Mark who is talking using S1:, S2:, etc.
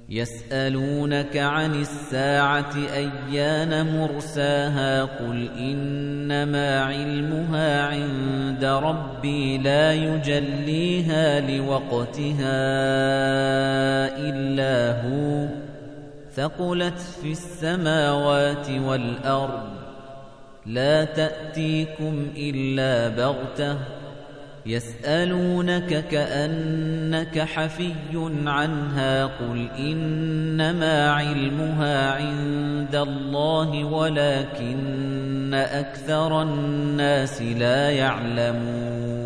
S1: يسألونك عن الساعة أيان مرساها قل إنما علمها عند ربي لا يجليها لوقتها إلا هو ثقلت في السماوات والأرض لا تأتيكم إلا بغتة يسألونك كأنك حفي عنها قل إنما علمها عند الله ولكن أكثر الناس لا يعلمون